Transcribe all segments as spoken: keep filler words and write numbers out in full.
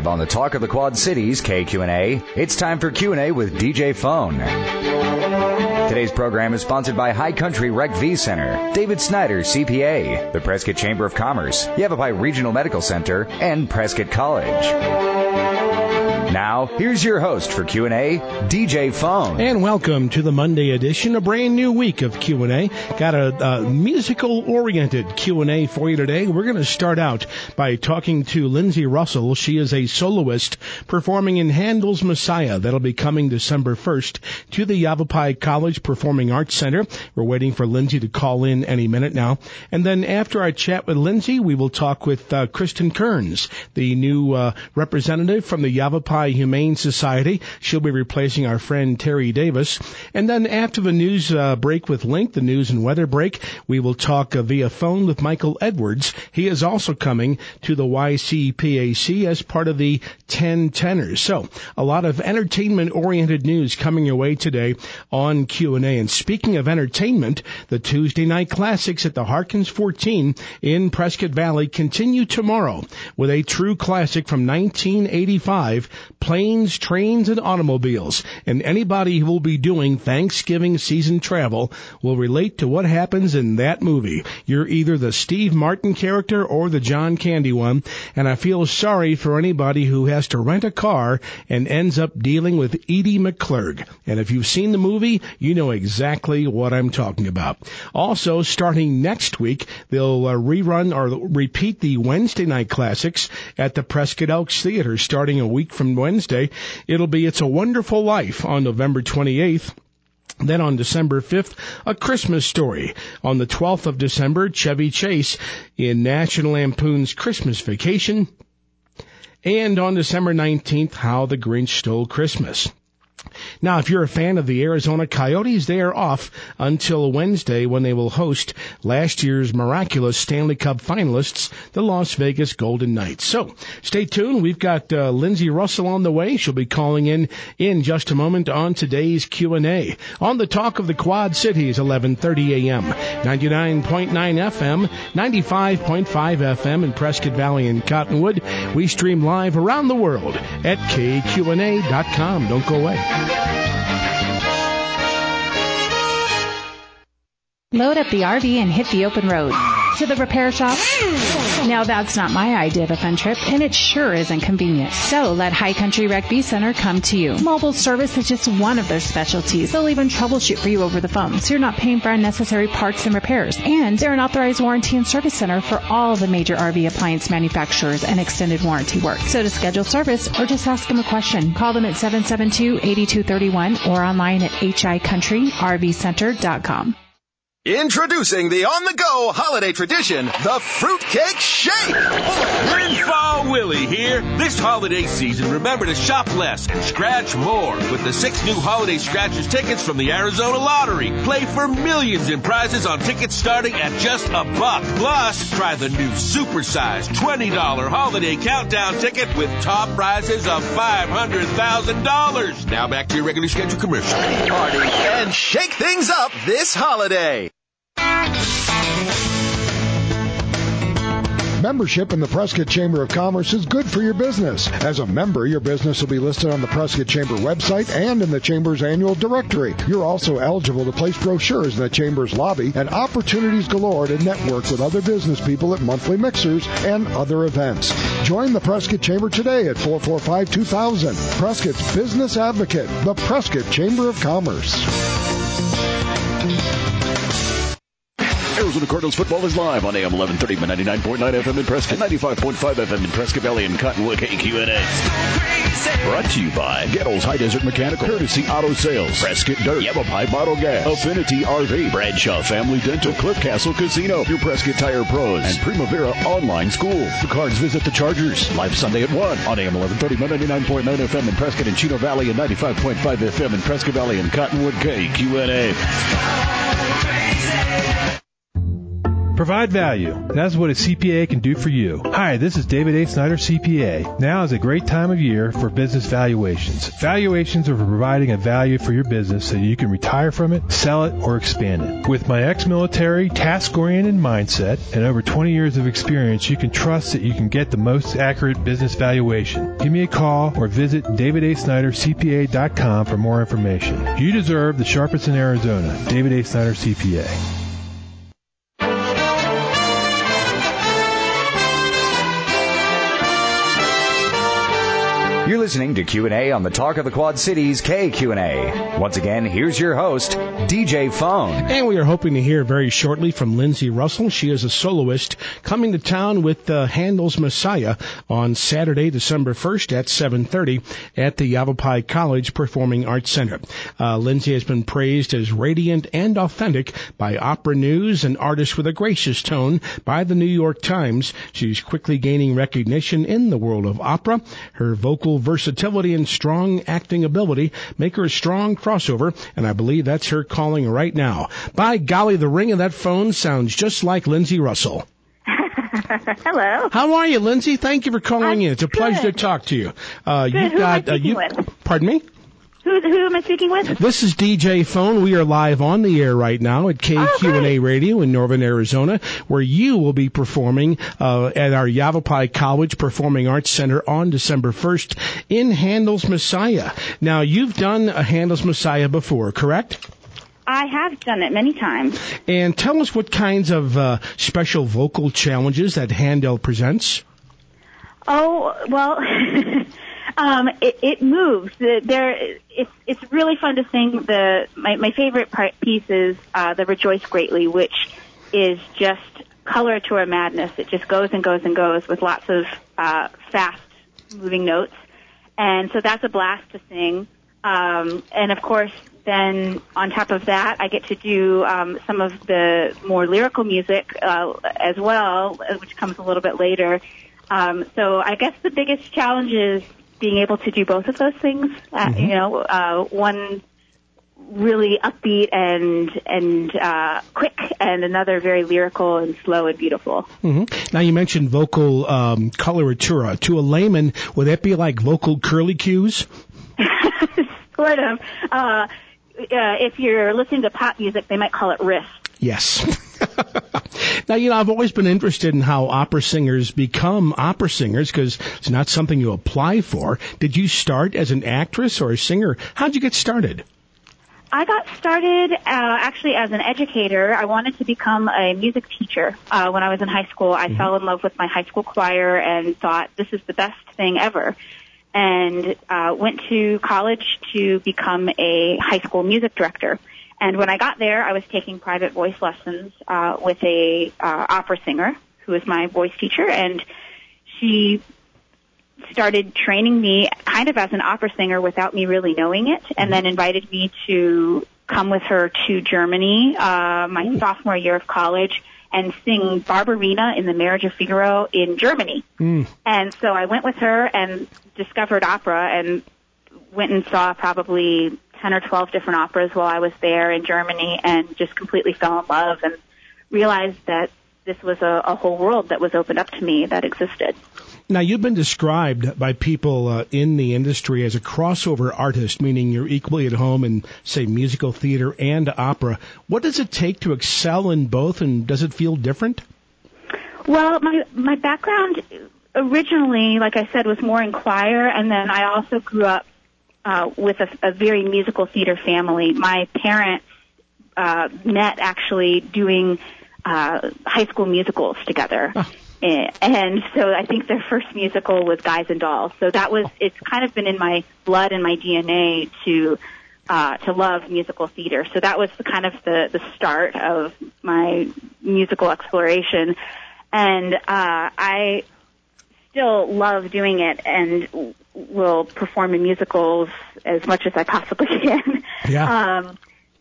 on the Talk of the Quad Cities, K Q and A. It's time for Q and A with D J Phone. Today's program is sponsored by High Country Rec V Center, David Snyder, C P A, the Prescott Chamber of Commerce, Yavapai Regional Medical Center, and Prescott College. Now, here's your host for Q and A, D J Phone. And welcome to the Monday edition, a brand new week of Q and A. Got a, a musical-oriented Q and A for you today. We're going to start out by talking to Lindsay Russell. She is a soloist performing in Handel's Messiah. That'll be coming December first to the Yavapai College Performing Arts Center. We're waiting for Lindsay to call in any minute now. And then after our chat with Lindsay, we will talk with uh, Kristen Kearns, the new uh, representative from the Yavapai Humane Society. She'll be replacing our friend Terry Davis. And then after the news uh, break with Link, the news and weather break, we will talk uh, via phone with Michael Edwards. He is also coming to the Y C P A C as part of the ten tenors. So a lot of entertainment-oriented news coming your way today on Q and A. And speaking of entertainment, the Tuesday night classics at the Harkins fourteen in Prescott Valley continue tomorrow with a true classic from nineteen eighty-five, Planes, Trains, and Automobiles. And anybody who will be doing Thanksgiving season travel will relate to what happens in that movie. You're either the Steve Martin character or the John Candy one, and I feel sorry for anybody who has to rent a car and ends up dealing with Edie McClurg. And if you've seen the movie, you know exactly what I'm talking about. Also, starting next week, they'll uh, rerun or repeat the Wednesday night classics at the Prescott Elks Theater starting a week from Wednesday. It'll be It's a Wonderful Life on November twenty-eighth. Then on December fifth, A Christmas Story. On the twelfth of December, Chevy Chase in National Lampoon's Christmas Vacation. And on December nineteenth, How the Grinch Stole Christmas. Now, if you're a fan of the Arizona Coyotes, they are off until Wednesday when they will host last year's miraculous Stanley Cup finalists, the Las Vegas Golden Knights. So stay tuned. We've got uh, Lindsay Russell on the way. She'll be calling in in just a moment on today's Q and A. On the Talk of the Quad Cities, eleven thirty a.m., ninety-nine point nine F M, ninety-five point five F M in Prescott Valley and Cottonwood. We stream live around the world at K Q N A dot com. Don't go away. Load up the R V and hit the open road. To the repair shop? Now that's not my idea of a fun trip, and it sure isn't convenient. So let High Country Rec V Center come to you. Mobile service is just one of their specialties. They'll even troubleshoot for you over the phone, so you're not paying for unnecessary parts and repairs. And they're an authorized warranty and service center for all the major R V appliance manufacturers and extended warranty work. So to schedule service or just ask them a question, call them at seven seven two, eight two three one or online at h i country r v center dot com. Introducing the on-the-go holiday tradition, the Fruitcake Shake! Windfall Willie here. This holiday season, remember to shop less and scratch more with the six new Holiday Scratchers tickets from the Arizona Lottery. Play for millions in prizes on tickets starting at just a buck. Plus, try the new super-sized twenty dollars Holiday Countdown ticket with top prizes of five hundred thousand dollars. Now back to your regularly scheduled commercial. Party and shake things up this holiday. Membership in the Prescott Chamber of Commerce is good for your business. As a member, your business will be listed on the Prescott Chamber website and in the Chamber's annual directory. You're also eligible to place brochures in the Chamber's lobby and opportunities galore to network with other business people at monthly mixers and other events. Join the Prescott Chamber today at four four five, two thousand. Prescott's Business Advocate, the Prescott Chamber of Commerce. Arizona Cardinals football is live on A M eleven thirty, ninety-nine point nine F M in Prescott, ninety-five point five F M in Prescott Valley and Cottonwood. K Q and A. Brought to you by Gettles High Desert Mechanical, Courtesy Auto Sales, Prescott Dirt, Yavapai Bottle Gas, Affinity R V, Bradshaw Family Dental, Cliff Castle Casino, your Prescott Tire Pros, and Primavera Online School. The Cards visit the Chargers. Live Sunday at one on A M eleven thirty, ninety-nine point nine F M in Prescott and Chino Valley and ninety-five point five F M in Prescott Valley and Cottonwood. K Q and A. Provide value. That's what a C P A can do for you. Hi, this is David A. Snyder, C P A. Now is a great time of year for business valuations. Valuations are for providing a value for your business so you can retire from it, sell it, or expand it. With my ex-military, task-oriented mindset and over twenty years of experience, you can trust that you can get the most accurate business valuation. Give me a call or visit david a snyder c p a dot com for more information. You deserve the sharpest in Arizona. David A. Snyder, C P A. You're listening to Q and A on the Talk of the Quad Cities K Q and A. Once again, here's your host, D J Phone. And we are hoping to hear very shortly from Lindsay Russell. She is a soloist coming to town with uh, Handel's Messiah on Saturday, December first at seven thirty at the Yavapai College Performing Arts Center. Uh, Lindsay has been praised as radiant and authentic by Opera News and Artist with a Gracious Tone by the New York Times. She's quickly gaining recognition in the world of opera. Her vocal versatility and strong acting ability make her a strong crossover, and I believe that's her calling right now. By golly, the ring of that phone sounds just like Lindsay Russell. Hello. How are you, Lindsay? Thank you for calling I'm in. It's a good. pleasure to talk to you. Uh, Good. You've Who got, am I speaking uh, you, with? Pardon me? Who, who am I speaking with? This is D J Phone. We are live on the air right now at K Q and A Oh, Radio in Northern Arizona, where you will be performing uh, at our Yavapai College Performing Arts Center on December first in Handel's Messiah. Now, you've done a Handel's Messiah before, correct? I have done it many times. And tell us what kinds of uh, special vocal challenges that Handel presents. Oh, well, um, it, it moves. The, there, it's it's really fun to sing. The my, my favorite part, piece is uh, the Rejoice Greatly, which is just color to our madness. It just goes and goes and goes with lots of uh, fast moving notes. And so that's a blast to sing. Um, and of course, then on top of that, I get to do um, some of the more lyrical music uh, as well, which comes a little bit later. Um, so I guess the biggest challenge is being able to do both of those things. Uh, Mm-hmm. You know, uh, one really upbeat and and uh, quick, and another very lyrical and slow and beautiful. Mm-hmm. Now, you mentioned vocal um, coloratura. To a layman, would that be like vocal curly cues? Sort of. Uh, uh, if you're listening to pop music, they might call it riff. Yes. Now, you know, I've always been interested in how opera singers become opera singers because it's not something you apply for. Did you start as an actress or a singer? How'd you get started? I got started uh, actually as an educator. I wanted to become a music teacher. Uh, when I was in high school, I mm-hmm. fell in love with my high school choir and thought this is the best thing ever. And uh, went to college to become a high school music director. And when I got there, I was taking private voice lessons uh, with a uh, opera singer who was my voice teacher, and she started training me kind of as an opera singer without me really knowing it, and then invited me to come with her to Germany uh, my Ooh. sophomore year of college and sing Barbarina in the Marriage of Figaro in Germany. Mm. And so I went with her and discovered opera and went and saw probably ten or twelve different operas while I was there in Germany, and just completely fell in love and realized that this was a, a whole world that was opened up to me that existed. Now, you've been described by people uh, in the industry as a crossover artist, meaning you're equally at home in, say, musical theater and opera. What does it take to excel in both, and does it feel different? Well, my my background originally, like I said, was more in choir, and then I also grew up uh, with a, a very musical theater family. My parents uh, met actually doing uh, high school musicals together. Oh. And so I think their first musical was Guys and Dolls. So that was, it's kind of been in my blood and my D N A to, uh, to love musical theater. So that was the kind of the, the start of my musical exploration. And, uh, I still love doing it and will perform in musicals as much as I possibly can. Yeah. Um,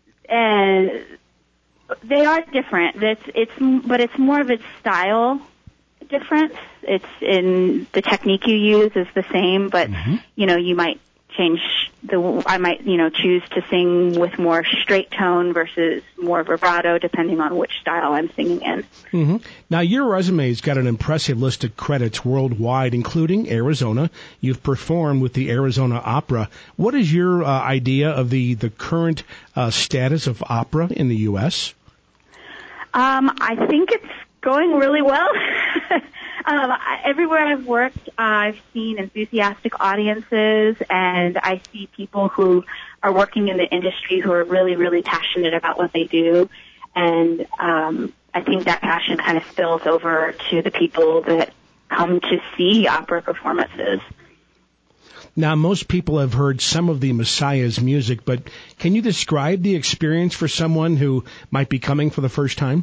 and they are different. It's, it's, but it's more of its style difference. It's in the technique you use is the same, but mm-hmm. you know, you might change the, I might, you know, choose to sing with more straight tone versus more vibrato, depending on which style I'm singing in. Mm-hmm. Now, your resume's got an impressive list of credits worldwide, including Arizona. You've performed with the Arizona Opera. What is your uh, idea of the, the current uh, status of opera in the U S? Um, I think it's going really well. Um, everywhere I've worked, uh, I've seen enthusiastic audiences, and I see people who are working in the industry who are really, really passionate about what they do. And um, I think that passion kind of spills over to the people that come to see opera performances. Now, most people have heard some of the Messiah's music, but can you describe the experience for someone who might be coming for the first time?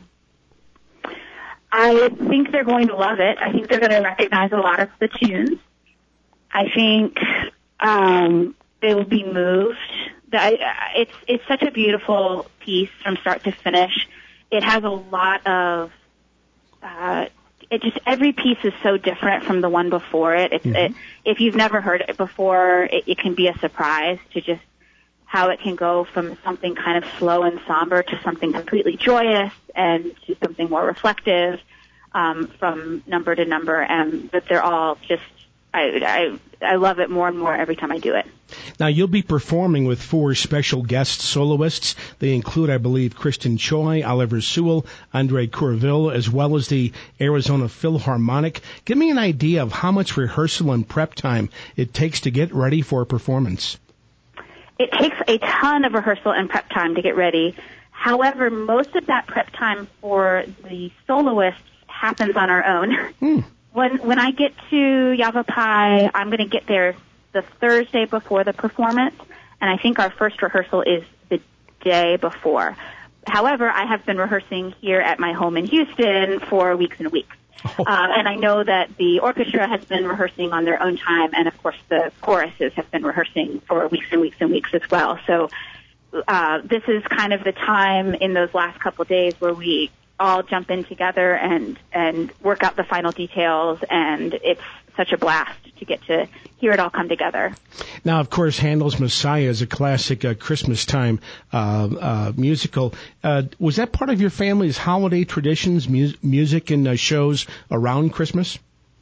I think they're going to love it. I think they're going to recognize a lot of the tunes. I think um, they will be moved. It's it's such a beautiful piece from start to finish. It has a lot of. Uh, it just every piece is so different from the one before it. It's, mm-hmm. it if you've never heard it before, it, it can be a surprise to just how it can go from something kind of slow and somber to something completely joyous and to something more reflective, um, from number to number. And but they're all just, I, I, I love it more and more every time I do it. Now, you'll be performing with four special guest soloists. They include, I believe, Kristen Choi, Oliver Sewell, Andre Courville, as well as the Arizona Philharmonic. Give me an idea of how much rehearsal and prep time it takes to get ready for a performance. It takes a ton of rehearsal and prep time to get ready. However, most of that prep time for the soloists happens on our own. Hmm. When when I get to Yavapai, I'm going to get there the Thursday before the performance, and I think our first rehearsal is the day before. However, I have been rehearsing here at my home in Houston for weeks and weeks. Uh, and I know that the orchestra has been rehearsing on their own time, and of course the choruses have been rehearsing for weeks and weeks and weeks as well. So uh, this is kind of the time in those last couple of days where we all jump in together and, and work out the final details, and it's such a blast to get to hear it all come together. Now, of course, Handel's Messiah is a classic uh, Christmas time uh, uh, musical. Uh, was that part of your family's holiday traditions, mu- music and uh, shows around Christmas?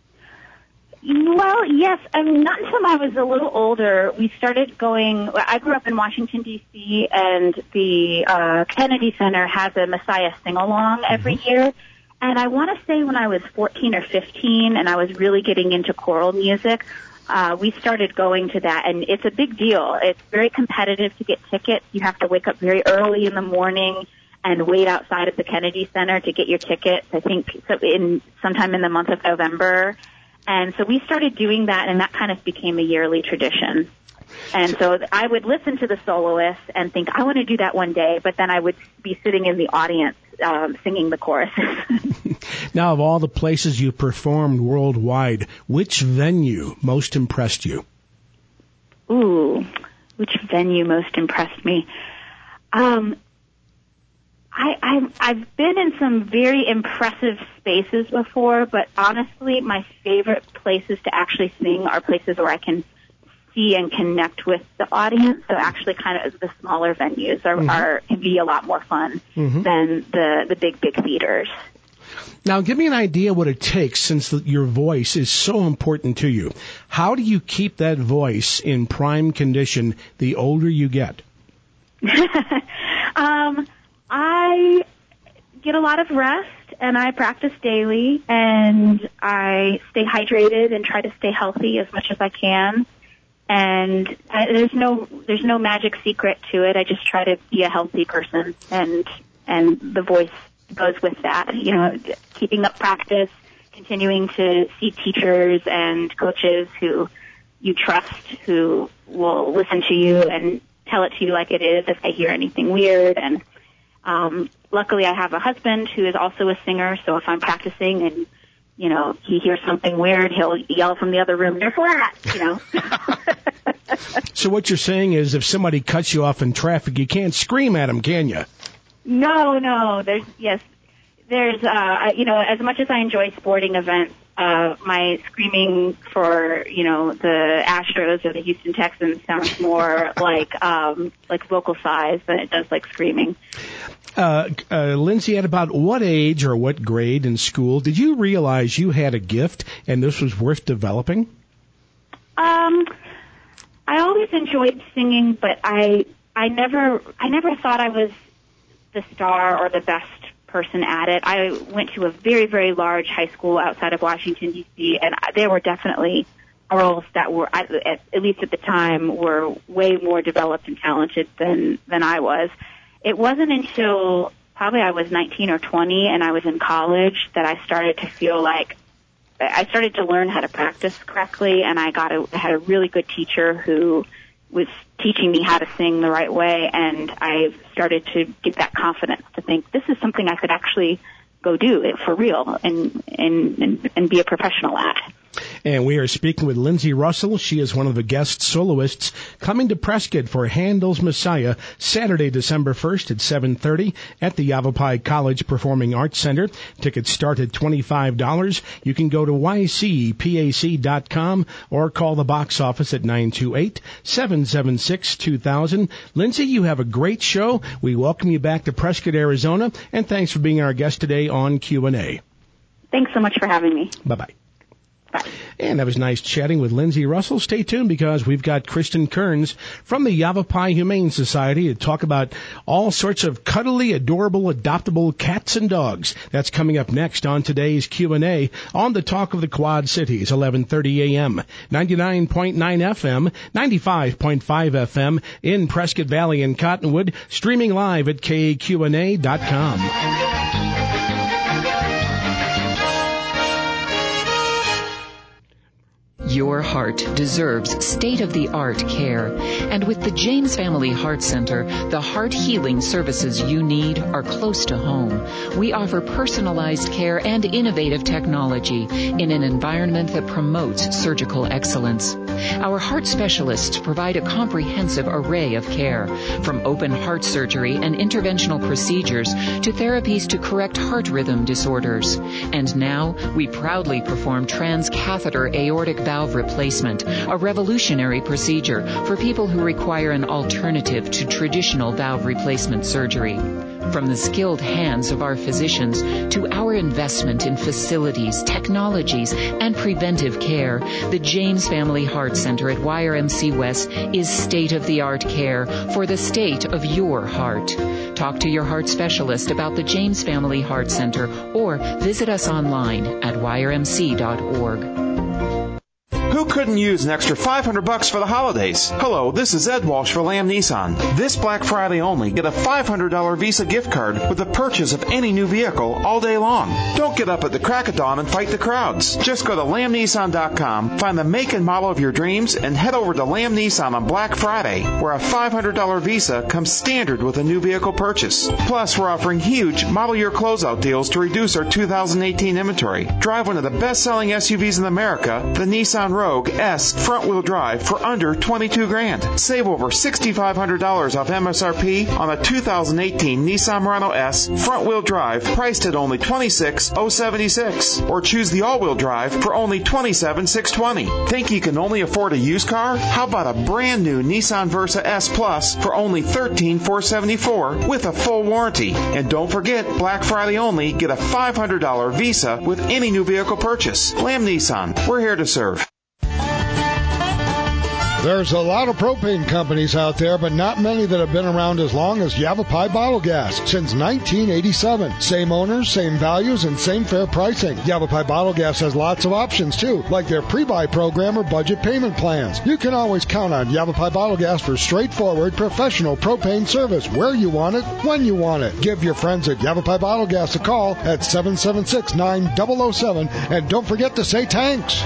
Well, yes. I mean, not until I was a little older. We started going, I grew up in Washington, D C, and the uh, Kennedy Center has a Messiah sing-along every mm-hmm. year. And I want to say when I was fourteen or fifteen and I was really getting into choral music, uh, we started going to that. And it's a big deal. It's very competitive to get tickets. You have to wake up very early in the morning and wait outside of the Kennedy Center to get your tickets, I think so in sometime in the month of November. And so we started doing that, and that kind of became a yearly tradition. And so I would listen to the soloists and think, I want to do that one day, but then I would be sitting in the audience um, singing the choruses. Now, of all the places you performed worldwide, which venue most impressed you? Ooh, which venue most impressed me? Um, I, I, I've been in some very impressive spaces before, but honestly, my favorite places to actually sing are places where I can see and connect with the audience. So actually kind of the smaller venues are, mm-hmm. are can be a lot more fun mm-hmm. than the, the big, big theaters. Now, give me an idea what it takes, since the, your voice is so important to you. How do you keep that voice in prime condition the older you get? um, I get a lot of rest, and I practice daily, and I stay hydrated and try to stay healthy as much as I can. And I, there's no there's no magic secret to it. I just try to be a healthy person, and and the voice goes with that. You know, keeping up practice, continuing to see teachers and coaches who you trust, who will listen to you and tell it to you like it is if they hear anything weird. And um, luckily, I have a husband who is also a singer, so if I'm practicing and you know, he hears something weird, he'll yell from the other room, "They're flat," you know. So what you're saying is if somebody cuts you off in traffic, you can't scream at them, can you? No, no. There's, yes, there's, uh, you know, as much as I enjoy sporting events, uh, my screaming for, you know, the Astros or the Houston Texans sounds more like, um, like vocal size than it does like screaming. Uh, uh, Lindsay, at about what age or what grade in school did you realize you had a gift and this was worth developing? Um, I always enjoyed singing, but I, I never, I never thought I was the star or the best person at it. I went to a very, very large high school outside of Washington, D C, and there were definitely girls that were, at, at least at the time, were way more developed and talented than, than I was. It wasn't until probably I was nineteen or twenty and I was in college that I started to feel like I started to learn how to practice correctly, and I got a, had a really good teacher who was teaching me how to sing the right way, and I started to get that confidence to think this is something I could actually go do it for real and, and, and, and be a professional at. And we are speaking with Lindsay Russell. She is one of the guest soloists coming to Prescott for Handel's Messiah Saturday, December first at seven thirty at the Yavapai College Performing Arts Center. Tickets start at twenty-five dollars. You can go to y c p a c dot com or call the box office at nine two eight, seven seven six, two thousand. Lindsay, you have a great show. We welcome you back to Prescott, Arizona, and thanks for being our guest today on Q and A. Thanks so much for having me. Bye-bye. Bye. And that was nice chatting with Lindsay Russell. Stay tuned because we've got Kristen Kearns from the Yavapai Humane Society to talk about all sorts of cuddly, adorable, adoptable cats and dogs. That's coming up next on today's Q and A on the Talk of the Quad Cities, eleven thirty a.m., ninety-nine point nine F M, ninety-five point five F M in Prescott Valley and Cottonwood, streaming live at K Q N A dot com. Your heart deserves state-of-the-art care. And with the James Family Heart Center, the heart healing services you need are close to home. We offer personalized care and innovative technology in an environment that promotes surgical excellence. Our heart specialists provide a comprehensive array of care, from open heart surgery and interventional procedures to therapies to correct heart rhythm disorders. And now, we proudly perform transcatheter aortic valve replacement, a revolutionary procedure for people who require an alternative to traditional valve replacement surgery. From the skilled hands of our physicians to our investment in facilities, technologies, and preventive care, the James Family Heart Center at Y R M C West is state-of-the-art care for the state of your heart. Talk to your heart specialist about the James Family Heart Center or visit us online at y r m c dot org. Who couldn't use an extra five hundred bucks for the holidays? Hello, this is Ed Walsh for Lamb Nissan. This Black Friday only, get a five hundred dollars Visa gift card with the purchase of any new vehicle all day long. Don't get up at the crack of dawn and fight the crowds. Just go to lamb nissan dot com, find the make and model of your dreams, and head over to Lamb Nissan on Black Friday, where a five hundred dollars Visa comes standard with a new vehicle purchase. Plus, we're offering huge model year closeout deals to reduce our two thousand eighteen inventory. Drive one of the best-selling S U Vs in America, the Nissan Rogue Rogue S front-wheel drive for under twenty-two grand. Save over six thousand five hundred dollars off M S R P on a two thousand eighteen Nissan Murano S front-wheel drive priced at only twenty-six thousand seventy-six dollars. Or choose the all-wheel drive for only twenty-seven thousand six hundred twenty dollars. Think you can only afford a used car? How about a brand new Nissan Versa S Plus for only thirteen thousand four hundred seventy-four dollars with a full warranty? And don't forget, Black Friday only, get a five hundred dollars Visa with any new vehicle purchase. Lamb Nissan, we're here to serve. There's a lot of propane companies out there, but not many that have been around as long as Yavapai Bottle Gas since nineteen eighty-seven. Same owners, same values, and same fair pricing. Yavapai Bottle Gas has lots of options, too, like their pre-buy program or budget payment plans. You can always count on Yavapai Bottle Gas for straightforward, professional propane service where you want it, when you want it. Give your friends at Yavapai Bottle Gas a call at seven seven six, nine zero zero seven, and don't forget to say thanks.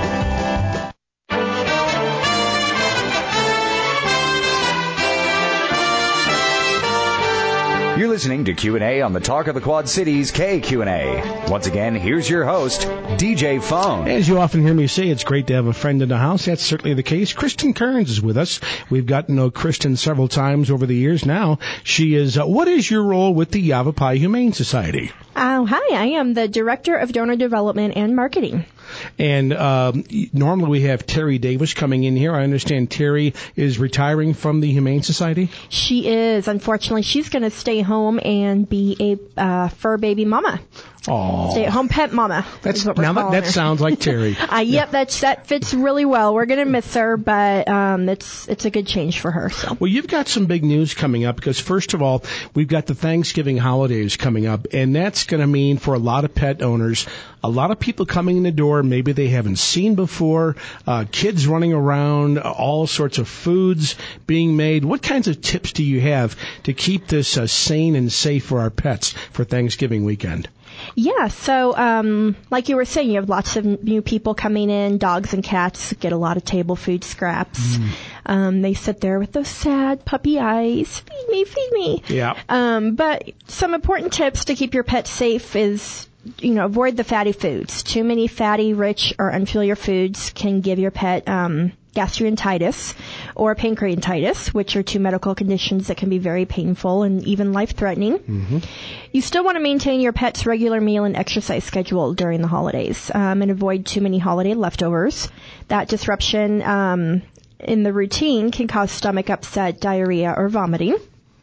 You're listening to Q and A on the Talk of the Quad Cities, K Q and A. Once again, here's your host, D J Phone. As you often hear me say, it's great to have a friend in the house. That's certainly the case. Kristen Kearns is with us. We've gotten to know Kristen several times over the years now. She is, uh, what is your role with the Yavapai Humane Society? Uh, hi, I am the Director of Donor Development and Marketing. And um, normally we have Terry Davis coming in here. I understand Terry is retiring from the Humane Society. She is. Unfortunately, she's going to stay home and be a uh, fur baby mama. Oh, stay-at-home pet mama. That's what we're now that, that her. sounds like Terry. uh, yep, yeah. that's that fits really well. We're gonna miss her, but um, it's it's a good change for her. So. Well, you've got some big news coming up because first of all, we've got the Thanksgiving holidays coming up, and that's going to mean for a lot of pet owners, a lot of people coming in the door maybe they haven't seen before, uh, kids running around, all sorts of foods being made. What kinds of tips do you have to keep this uh, sane and safe for our pets for Thanksgiving weekend? Yeah, so um, like you were saying, you have lots of new people coming in. Dogs and cats get a lot of table food scraps. Mm. Um, they sit there with those sad puppy eyes. Feed me, feed me. Yeah. Um, but some important tips to keep your pet safe is, you know, avoid the fatty foods. Too many fatty, rich, or unfamiliar foods can give your pet um, gastroenteritis or pancreatitis, which are two medical conditions that can be very painful and even life-threatening. Mm-hmm. You still want to maintain your pet's regular meal and exercise schedule during the holidays um, and avoid too many holiday leftovers. That disruption um, in the routine can cause stomach upset, diarrhea, or vomiting.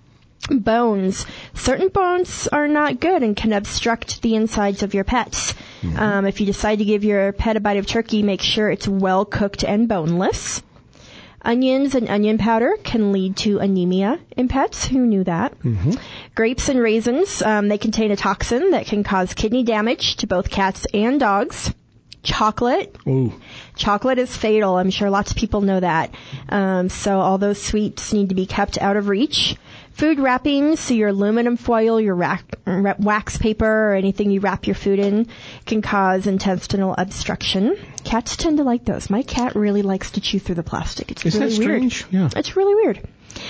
Bones. Certain bones are not good and can obstruct the insides of your pets. Mm-hmm. Um, if you decide to give your pet a bite of turkey, make sure it's well cooked and boneless. Onions and onion powder can lead to anemia in pets. Who knew that? Mm-hmm. Grapes and raisins, um, they contain a toxin that can cause kidney damage to both cats and dogs. Chocolate. Ooh. Chocolate is fatal. I'm sure lots of people know that. Um, so all those sweets need to be kept out of reach. Food wrappings, so your aluminum foil, your rack, wax paper, or anything you wrap your food in can cause intestinal obstruction. Cats tend to like those. My cat really likes to chew through the plastic. It's Isn't really that strange? weird. Yeah. It's really weird.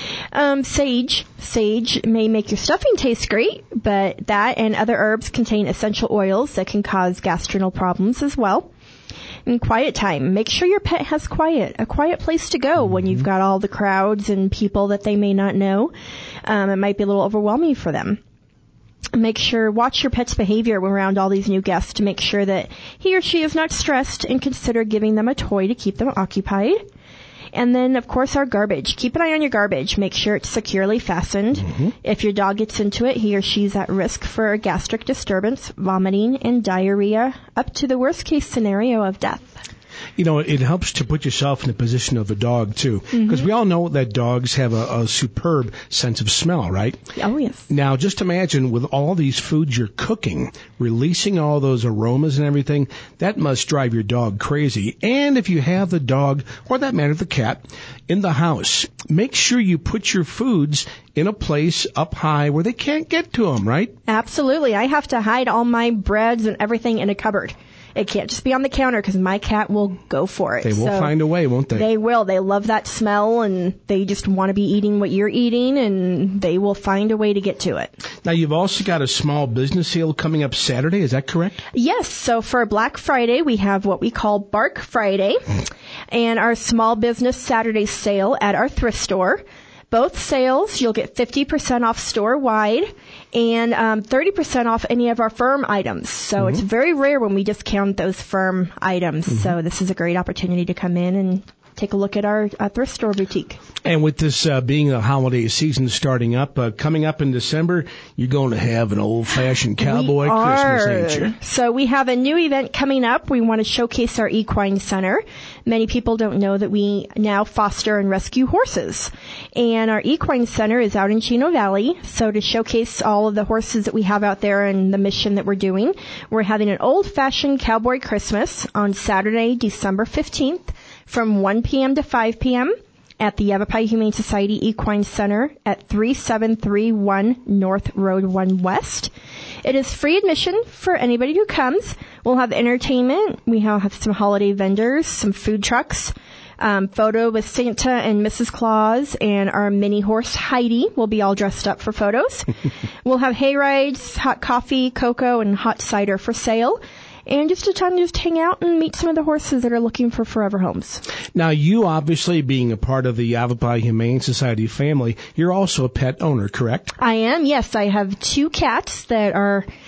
Um, sage. Sage may make your stuffing taste great, but that and other herbs contain essential oils that can cause gastrointestinal problems as well. And quiet time. Make sure your pet has quiet, a quiet place to go mm-hmm. when you've got all the crowds and people that they may not know. Um, it might be a little overwhelming for them. Make sure, watch your pet's behavior around all these new guests to make sure that he or she is not stressed, and consider giving them a toy to keep them occupied. And then, of course, our garbage. Keep an eye on your garbage. Make sure it's securely fastened. Mm-hmm. If your dog gets into it, he or she's at risk for a gastric disturbance, vomiting, and diarrhea, up to the worst case scenario of death. You know, it helps to put yourself in the position of a dog, too. Because mm-hmm. we all know that dogs have a, a superb sense of smell, right? Oh, yes. Now, just imagine with all these foods you're cooking, releasing all those aromas and everything, that must drive your dog crazy. And if you have the dog, or that matter, the cat, in the house, make sure you put your foods in a place up high where they can't get to them, right? Absolutely. I have to hide all my breads and everything in a cupboard. It can't just be on the counter because my cat will go for it. They will so find a way, won't they? They will. They love that smell, and they just want to be eating what you're eating, and they will find a way to get to it. Now, you've also got a small business sale coming up Saturday. Is that correct? Yes. So for Black Friday, we have what we call Bark Friday and our small business Saturday sale at our thrift store. Both sales, you'll get fifty percent off store-wide and um, thirty percent off any of our firm items. So mm-hmm. it's very rare when we discount those firm items. Mm-hmm. So this is a great opportunity to come in and take a look at our uh, thrift store boutique. And with this uh, being a holiday season starting up, uh, coming up in December, you're going to have an old-fashioned cowboy Christmas, ain't you? So we have a new event coming up. We want to showcase our equine center. Many people don't know that we now foster and rescue horses. And our equine center is out in Chino Valley. So to showcase all of the horses that we have out there and the mission that we're doing, we're having an old-fashioned cowboy Christmas on Saturday, December fifteenth from one p.m. to five p.m. at the Yavapai Humane Society Equine Center at thirty-seven thirty-one North Road one West. It is free admission for anybody who comes. We'll have entertainment. We have some holiday vendors, some food trucks, um, photo with Santa and Missus Claus, and our mini horse Heidi will be all dressed up for photos. We'll have hay rides, hot coffee, cocoa, and hot cider for sale. And just a time to just hang out and meet some of the horses that are looking for forever homes. Now, you obviously being a part of the Yavapai Humane Society family, you're also a pet owner, correct? I am, yes. I have two cats that are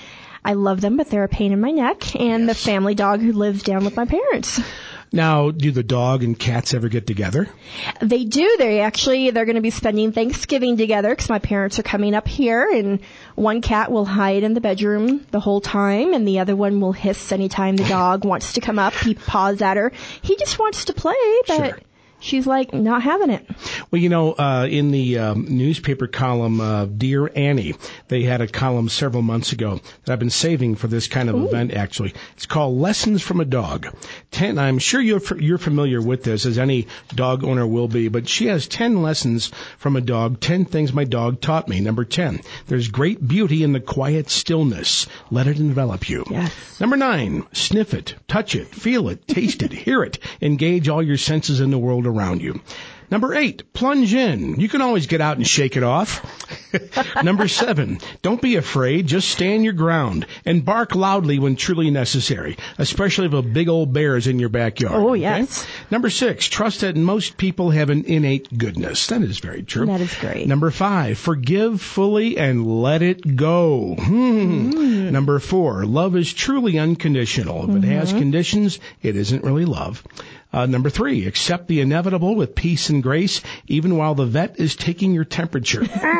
I love them, but they're a pain in my neck, and yes. the family dog who lives down with my parents. Now, do the dog and cats ever get together? They do. They actually, they're going to be spending Thanksgiving together because my parents are coming up here, and one cat will hide in the bedroom the whole time, and the other one will hiss anytime the dog wants to come up. He paws at her. He just wants to play, but... Sure. She's like, not having it. Well, you know, uh, in the um, newspaper column, uh, Dear Annie, they had a column several months ago that I've been saving for this kind of Ooh. event, actually. It's called Lessons from a Dog. Ten, I'm sure you're, you're familiar with this, as any dog owner will be, but she has ten lessons from a dog, ten things my dog taught me. Number ten, there's great beauty in the quiet stillness. Let it envelop you. Yes. Number nine, sniff it, touch it, feel it, taste it, hear it. Engage all your senses in the world around you. Number eight, plunge in. You can always get out and shake it off. Number seven, don't be afraid. Just stand your ground and bark loudly when truly necessary, especially if a big old bear is in your backyard. Oh, yes. Okay? Number six, trust that most people have an innate goodness. That is very true. That is great. Number five, forgive fully and let it go. Hmm. Mm. Number four, love is truly unconditional. If mm-hmm. it has conditions, it isn't really love. Uh, number three, accept the inevitable with peace and grace, even while the vet is taking your temperature.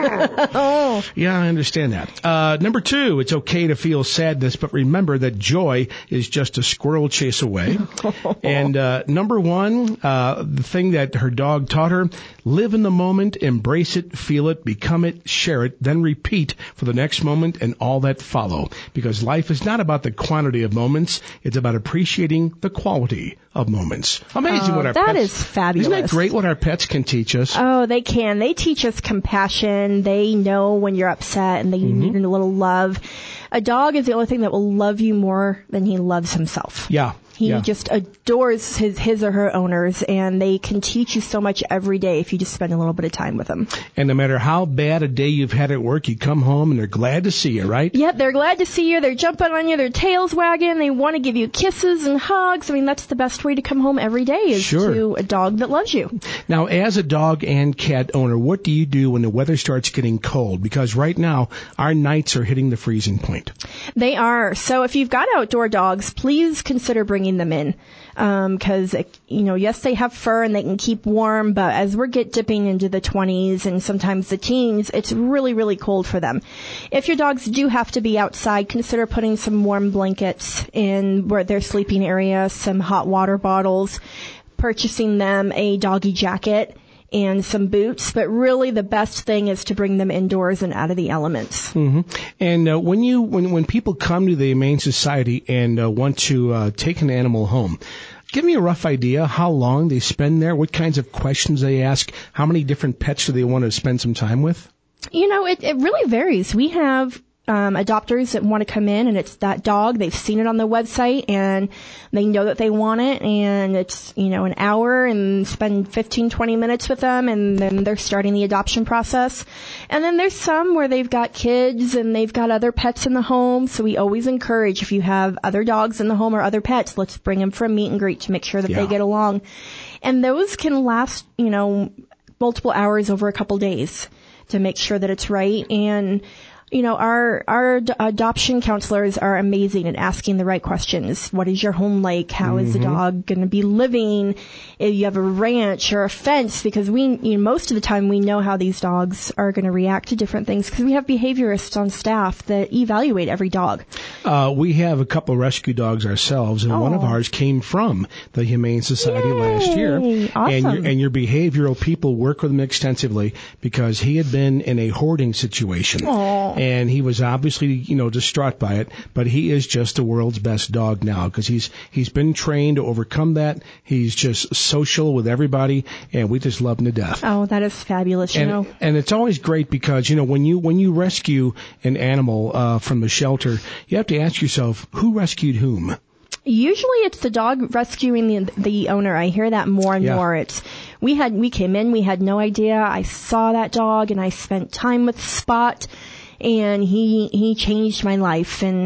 Oh. Yeah, I understand that. Uh, number two, it's okay to feel sadness, but remember that joy is just a squirrel chase away. And uh, number one, uh, the thing that her dog taught her, live in the moment, embrace it, feel it, become it, share it, then repeat for the next moment and all that follow. Because life is not about the quantity of moments, it's about appreciating the quality of moments. Amazing oh, what our that pets... That is fabulous. Isn't that great what our pets can teach us? Oh, they can. They teach us compassion. They know when you're upset and that you mm-hmm. need a little love. A dog is the only thing that will love you more than he loves himself. Yeah. He yeah. just adores his his or her owners, and they can teach you so much every day if you just spend a little bit of time with them. And no matter how bad a day you've had at work, you come home and they're glad to see you, right? Yeah, they're glad to see you. They're jumping on you. Their tails wagging. They want to give you kisses and hugs. I mean, that's the best way to come home every day is sure. to a dog that loves you. Now, as a dog and cat owner, what do you do when the weather starts getting cold? Because right now, our nights are hitting the freezing point. They are. So if you've got outdoor dogs, please consider bringing them in. Because, um, you know, yes, they have fur and they can keep warm, but as we're get dipping into the twenties and sometimes the teens, it's really, really cold for them. If your dogs do have to be outside, consider putting some warm blankets in where their sleeping area, some hot water bottles, purchasing them a doggy jacket and some boots, but really the best thing is to bring them indoors and out of the elements. Mm-hmm. And uh, when you when when people come to the Humane Society and uh, want to uh, take an animal home, give me a rough idea how long they spend there, what kinds of questions they ask, how many different pets do they want to spend some time with? You know, it, it really varies. We have Um, adopters that want to come in and it's that dog. They've seen it on the website and they know that they want it, and it's, you know, an hour and spend fifteen, twenty minutes with them, and then they're starting the adoption process. And then there's some where they've got kids and they've got other pets in the home. So we always encourage, if you have other dogs in the home or other pets, let's bring them for a meet and greet to make sure that yeah. they get along. And those can last, you know, multiple hours over a couple days to make sure that it's right. And you know, our our ad- adoption counselors are amazing at asking the right questions. What is your home like? How mm-hmm. is the dog going to be living? If you have a ranch or a fence, because we, you know, most of the time we know how these dogs are going to react to different things because we have behaviorists on staff that evaluate every dog. Uh, we have a couple rescue dogs ourselves, and oh. one of ours came from the Humane Society Yay. last year. Awesome. And your, and your behavioral people work with him extensively because he had been in a hoarding situation. Aww. And he was obviously, you know, distraught by it, but he is just the world's best dog now because he's he's been trained to overcome that. He's just social with everybody, and we just love him to death. Oh, that is fabulous, you and, know. And it's always great because, you know, when you when you rescue an animal uh, from the shelter, you have to ask yourself, who rescued whom? Usually it's the dog rescuing the the owner. I hear that more and yeah. more. It's we had we came in, we had no idea. I saw that dog and I spent time with Spot, and he he changed my life. And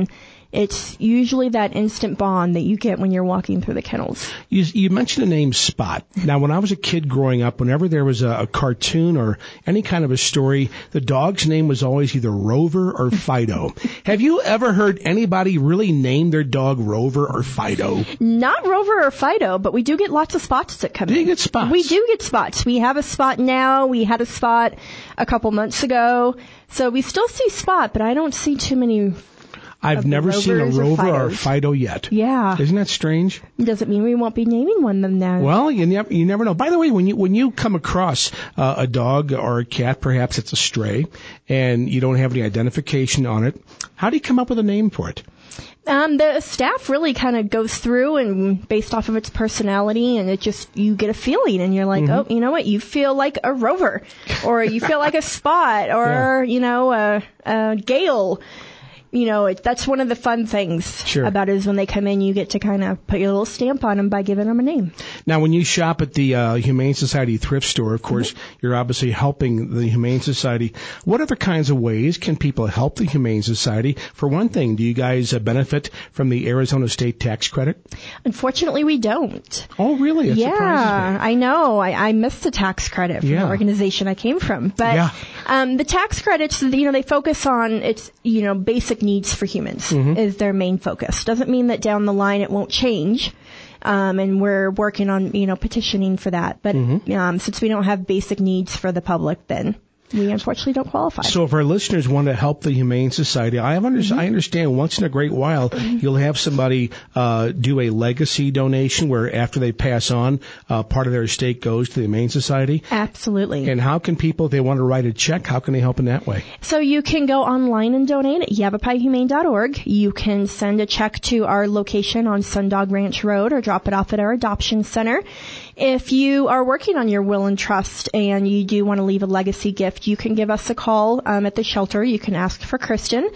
it's usually that instant bond that you get when you're walking through the kennels. You, you mentioned the name Spot. Now, when I was a kid growing up, whenever there was a, a cartoon or any kind of a story, the dog's name was always either Rover or Fido. Have you ever heard anybody really name their dog Rover or Fido? Not Rover or Fido, but we do get lots of spots that come do in. Do you get spots? We do get spots. We have a spot now. We had a spot a couple months ago. So we still see Spot, but I don't see too many. I've never seen a Rover or, or Fido yet. Yeah. Isn't that strange? Doesn't mean we won't be naming one of them now. Well, you never, you never know. By the way, when you when you come across uh, a dog or a cat, perhaps it's a stray, and you don't have any identification on it, how do you come up with a name for it? Um, the staff really kind of goes through and based off of its personality, and it just, you get a feeling and you're like, mm-hmm. oh, you know what, you feel like a Rover, or you feel like a Spot, or, yeah. you know, a, a Gale. You know, it, that's one of the fun things sure. about it is when they come in, you get to kind of put your little stamp on them by giving them a name. Now, when you shop at the uh, Humane Society thrift store, of course, mm-hmm. you're obviously helping the Humane Society. What other kinds of ways can people help the Humane Society? For one thing, do you guys uh, benefit from the Arizona State Tax Credit? Unfortunately, we don't. Oh, really? That yeah, surprises me. I know. I, I missed the tax credit from yeah. the organization I came from. But yeah. um, the tax credits, you know, they focus on its, you know, basic needs for humans mm-hmm. is their main focus. Doesn't mean that down the line it won't change. Um, and we're working on, you know, petitioning for that. But mm-hmm. um, since we don't have basic needs for the public, then we unfortunately don't qualify. So if our listeners want to help the Humane Society, I, have under- mm-hmm. I understand once in a great while mm-hmm. you'll have somebody uh, do a legacy donation where after they pass on, uh, part of their estate goes to the Humane Society. Absolutely. And how can people, if they want to write a check, how can they help in that way? So you can go online and donate at yavapai humane dot org. You can send a check to our location on Sundog Ranch Road or drop it off at our adoption center. If you are working on your will and trust and you do want to leave a legacy gift, you can give us a call um, at the shelter. You can ask for Kristen,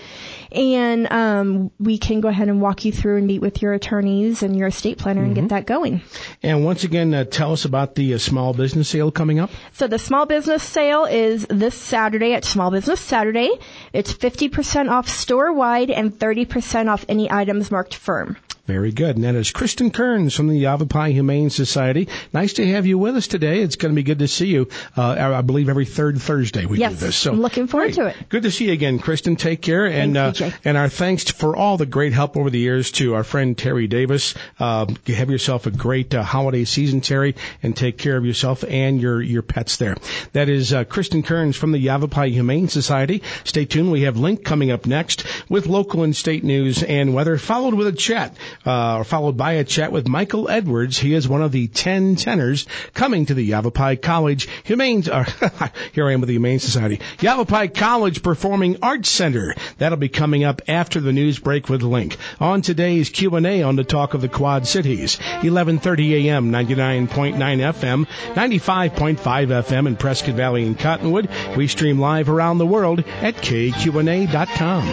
and um, we can go ahead and walk you through and meet with your attorneys and your estate planner mm-hmm. and get that going. And once again, uh, tell us about the uh, small business sale coming up. So the small business sale is this Saturday at Small Business Saturday. It's fifty percent off store-wide and thirty percent off any items marked firm. Very good. And that is Kristen Kearns from the Yavapai Humane Society. Nice to have you with us today. It's going to be good to see you. Uh, I believe every third Thursday we yes, do this. So I'm looking forward great. to it. Good to see you again, Kristen. Take care. And, Thanks, uh, D J. and our thanks for all the great help over the years to our friend Terry Davis. Uh, have yourself a great uh, holiday season, Terry, and take care of yourself and your, your pets there. That is uh, Kristen Kearns from the Yavapai Humane Society. Stay tuned. We have Link coming up next with local and state news and weather, followed with a chat, uh, or followed by a chat with Michael Edwards. He is one of the ten tenors coming to the Yavapai College Humane, uh, here I am with the Humane Society, Yavapai College Performing Arts Center. That'll be coming up after the news break with Link. On today's Q and A on the Talk of the Quad Cities, eleven thirty a.m., ninety-nine point nine F M, ninety-five point five F M in Prescott Valley and Cottonwood. We stream live around the world at K Q N A dot com.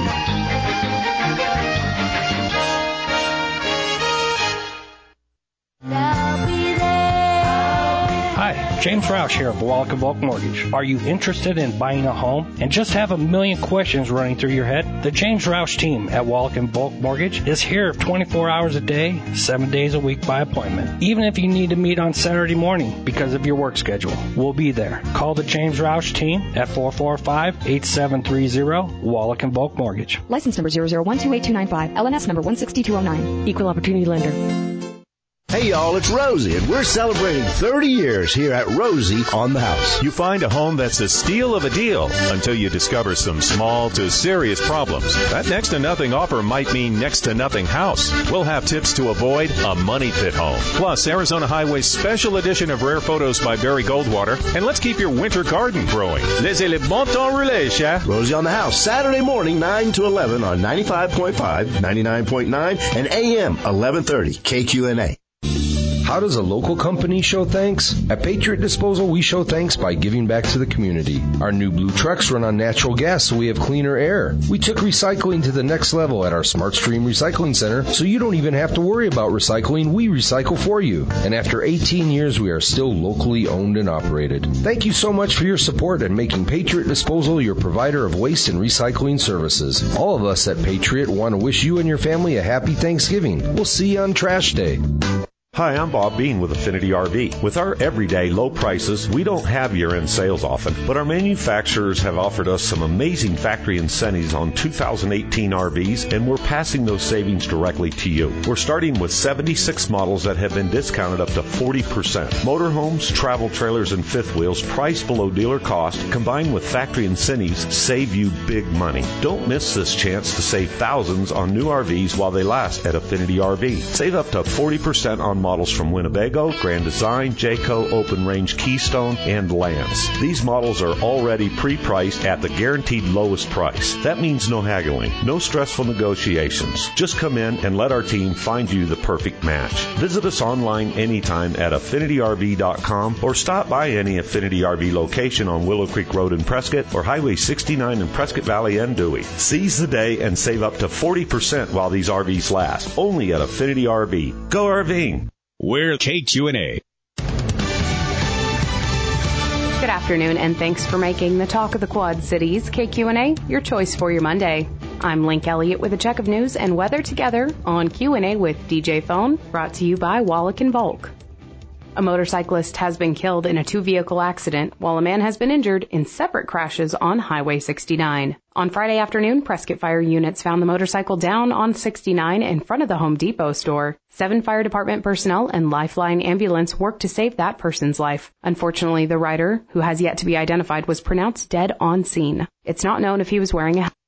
Hi, James Roush here of Wallach and Volk Mortgage. Are you interested in buying a home and just have a million questions running through your head? The James Roush team at Wallach and Volk Mortgage is here twenty-four hours a day, seven days a week by appointment. Even if you need to meet on Saturday morning because of your work schedule, we'll be there. Call the James Roush team at four four five, eight seven three zero, Wallach and Volk Mortgage. License number zero zero one two eight two nine five, L N S number one six two zero nine, Equal Opportunity Lender. Hey y'all, it's Rosie, and we're celebrating thirty years here at Rosie on the House. You find a home that's a steal of a deal until you discover some small to serious problems. That next to nothing offer might mean next to nothing house. We'll have tips to avoid a money pit home. Plus, Arizona Highway's special edition of Rare Photos by Barry Goldwater. And let's keep your winter garden growing. Laissez le bon temps rouler, cher. Rosie on the House, Saturday morning, nine to eleven on ninety-five point five, ninety-nine point nine, and A M eleven thirty, K Q N A. How does a local company show thanks? At Patriot Disposal, we show thanks by giving back to the community. Our new blue trucks run on natural gas, so we have cleaner air. We took recycling to the next level at our Smart Stream Recycling Center, so you don't even have to worry about recycling. We recycle for you. And after eighteen years, we are still locally owned and operated. Thank you so much for your support and making Patriot Disposal your provider of waste and recycling services. All of us at Patriot want to wish you and your family a happy Thanksgiving. We'll see you on Trash Day. Hi, I'm Bob Bean with Affinity R V. With our everyday low prices, we don't have year-end sales often, but our manufacturers have offered us some amazing factory incentives on two thousand eighteen R Vs, and we're passing those savings directly to you. We're starting with seventy-six models that have been discounted up to forty percent. Motorhomes, travel trailers, and fifth wheels priced below dealer cost, combined with factory incentives, save you big money. Don't miss this chance to save thousands on new R Vs while they last at Affinity R V. Save up to forty percent on models from Winnebago, Grand Design, Jayco, Open Range, Keystone, and Lance. These models are already pre-priced at the guaranteed lowest price. That means no haggling, no stressful negotiations. Just come in and let our team find you the perfect match. Visit us online anytime at affinity r v dot com or stop by any Affinity R V location on Willow Creek Road in Prescott or Highway sixty-nine in Prescott Valley and Dewey. Seize the day and save up to forty percent while these R Vs last. Only at Affinity R V. Go RVing! We're K Q and A. Good afternoon, and thanks for making the Talk of the Quad Cities, K Q and A, your choice for your Monday. I'm Link Elliott with a check of news and weather together on Q and A with D J Phone, brought to you by Wallach and Volk. A motorcyclist has been killed in a two-vehicle accident, while a man has been injured in separate crashes on Highway sixty-nine. On Friday afternoon, Prescott Fire units found the motorcycle down on sixty-nine in front of the Home Depot store. Seven fire department personnel and Lifeline ambulance worked to save that person's life. Unfortunately, the rider, who has yet to be identified, was pronounced dead on scene. It's not known if he was wearing a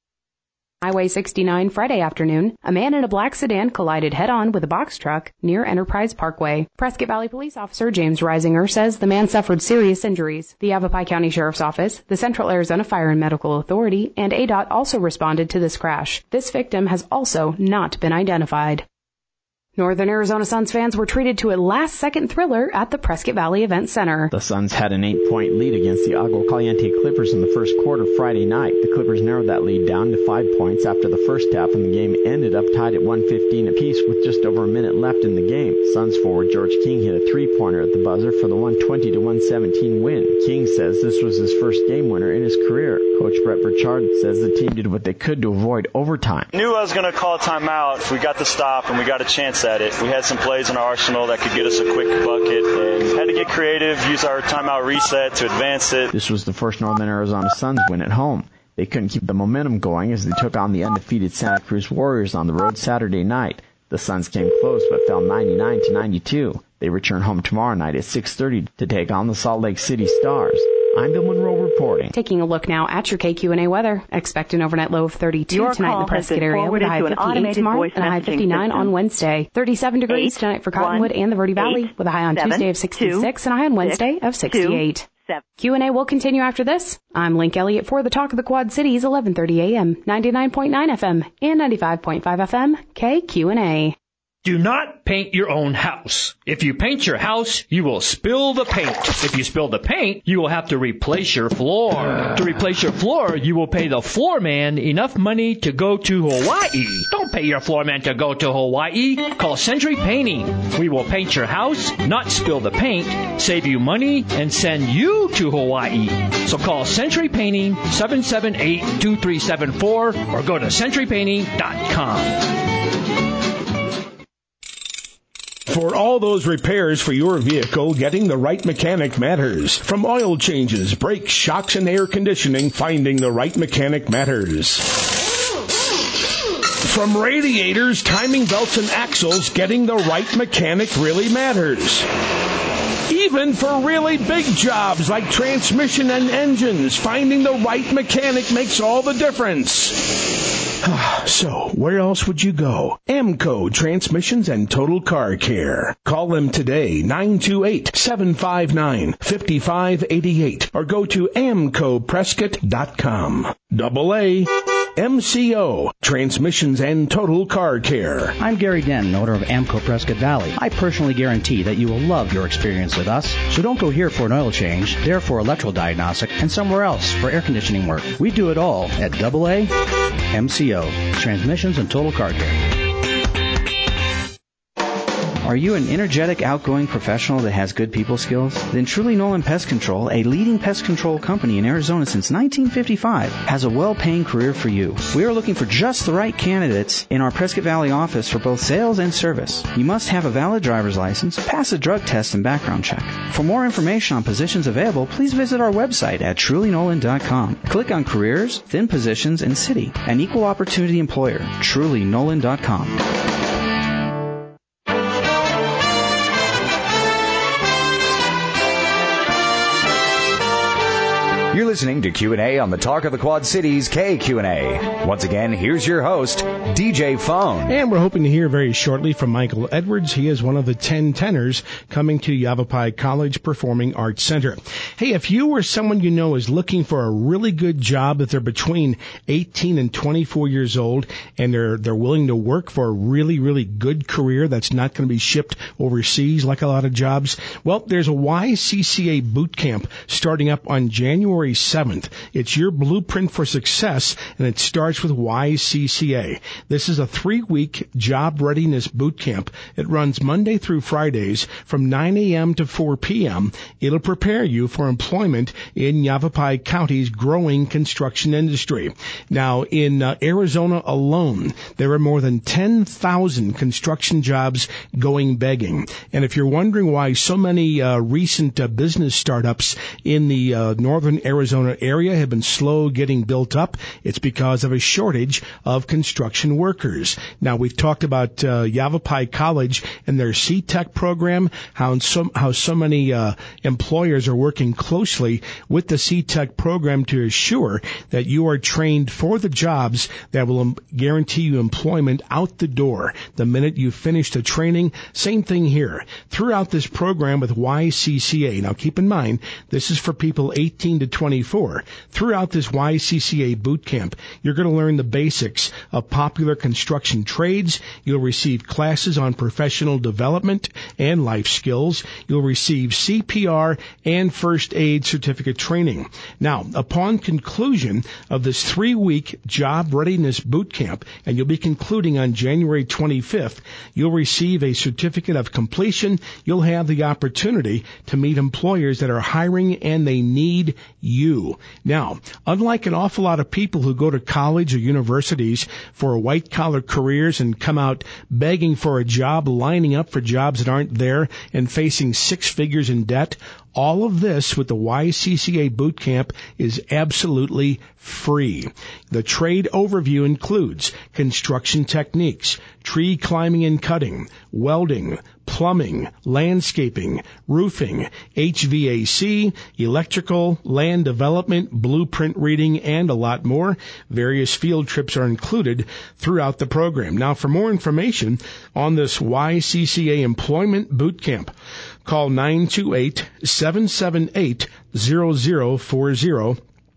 Highway sixty-nine Friday afternoon, a man in a black sedan collided head-on with a box truck near Enterprise Parkway. Prescott Valley Police Officer James Reisinger says the man suffered serious injuries. The Yavapai County Sheriff's Office, the Central Arizona Fire and Medical Authority, and A D O T also responded to this crash. This victim has also not been identified. Northern Arizona Suns fans were treated to a last-second thriller at the Prescott Valley Event Center. The Suns had an eight-point lead against the Agua Caliente Clippers in the first quarter Friday night. The Clippers narrowed that lead down to five points after the first half, and the game ended up tied at one fifteen apiece with just over a minute left in the game. Suns forward George King hit a three-pointer at the buzzer for the one twenty to one seventeen win. King says this was his first game winner in his career. Coach Brett Burchard says the team did what they could to avoid overtime. Knew I was going to call a timeout if we got the stop and we got a chance at it. We had some plays in our arsenal that could get us a quick bucket and had to get creative, use our timeout reset to advance it. This was the first Northern Arizona Suns win at home. They couldn't keep the momentum going as they took on the undefeated Santa Cruz Warriors on the road Saturday night. The Suns came close but fell ninety-nine to ninety-two. They return home tomorrow night at six thirty to take on the Salt Lake City Stars. I'm Bill Monroe reporting. Taking a look now at your K Q and A weather. Expect an overnight low of thirty-two your tonight in the Prescott area with a high of fifty-eight tomorrow and a high of fifty-nine system. On Wednesday. thirty-seven degrees eight, tonight for Cottonwood one, and the Verde Valley eight, with a high on seven, Tuesday of sixty-six two, and a high on Wednesday six, of sixty-eight. Two, Q and A will continue after this. I'm Link Elliott for the Talk of the Quad Cities, eleven thirty a.m., ninety-nine point nine F M, and ninety-five point five F M, K Q and A. Do not paint your own house. If you paint your house, you will spill the paint. If you spill the paint, you will have to replace your floor. To replace your floor, you will pay the floor man enough money to go to Hawaii. Don't pay your floor man to go to Hawaii. Call Century Painting. We will paint your house, not spill the paint, save you money, and send you to Hawaii. So call Century Painting, seven seven eight, two three seven four, or go to century painting dot com. For all those repairs for your vehicle, getting the right mechanic matters. From oil changes, brakes, shocks, and air conditioning, finding the right mechanic matters. From radiators, timing belts, and axles, getting the right mechanic really matters. Even for really big jobs like transmission and engines, finding the right mechanic makes all the difference. So, where else would you go? AMCO Transmissions and Total Car Care. Call them today, nine two eight, seven five nine, five five eight eight, or go to amco prescott dot com. Double A. M C O, Transmissions and Total Car Care. I'm Gary Denton, owner of Amco Prescott Valley. I personally guarantee that you will love your experience with us, so don't go here for an oil change, there for electrical diagnostic, and somewhere else for air conditioning work. We do it all at double A M C O, Transmissions and Total Car Care. Are you an energetic, outgoing professional that has good people skills? Then Truly Nolan Pest Control, a leading pest control company in Arizona since nineteen fifty-five, has a well-paying career for you. We are looking for just the right candidates in our Prescott Valley office for both sales and service. You must have a valid driver's license, pass a drug test and background check. For more information on positions available, please visit our website at truly nolan dot com. Click on Careers, then Positions, and City. An equal opportunity employer. truly nolan dot com. You're listening to Q and A on the Talk of the Quad Cities K Q and A. Once again, here's your host, D J Phone. And we're hoping to hear very shortly from Michael Edwards. He is one of the ten tenors coming to Yavapai College Performing Arts Center. Hey, if you or someone you know is looking for a really good job, that they're between eighteen and twenty-four years old, and they're they're willing to work for a really, really good career that's not going to be shipped overseas like a lot of jobs, well, there's a Y C C A boot camp starting up on January seventh. It's your blueprint for success, and it starts with Y C C A. This is a three-week job readiness boot camp. It runs Monday through Fridays from nine a.m. to four p.m. It'll prepare you for employment in Yavapai County's growing construction industry. Now, in uh, Arizona alone, there are more than ten thousand construction jobs going begging. And if you're wondering why so many uh, recent uh, business startups in the uh, northern Arizona area have been slow getting built up, it's because of a shortage of construction workers. Now, we've talked about uh, Yavapai College and their C-Tech program, how so, how so many uh, employers are working closely with the C-Tech program to assure that you are trained for the jobs that will um, guarantee you employment out the door the minute you finish the training. Same thing here. Throughout this program with Y C C A, now keep in mind, this is for people eighteen to twenty-four. Throughout this Y C C A boot camp, you're going to learn the basics of popular construction trades. You'll receive classes on professional development and life skills. You'll receive C P R and first aid certificate training. Now, upon conclusion of this three-week job readiness boot camp, and you'll be concluding on January twenty-fifth, you'll receive a certificate of completion. You'll have the opportunity to meet employers that are hiring and they need you. Now, unlike an awful lot of people who go to college or universities for white-collar careers and come out begging for a job, lining up for jobs that aren't there, and facing six figures in debt, all of this with the Y C C A boot camp is absolutely free. The trade overview includes construction techniques, tree climbing and cutting, welding, plumbing, landscaping, roofing, H V A C, electrical, land development, blueprint reading, and a lot more. Various field trips are included throughout the program. Now, for more information on this Y C C A employment boot camp, call nine two eight, seven seven eight, zero zero four zero.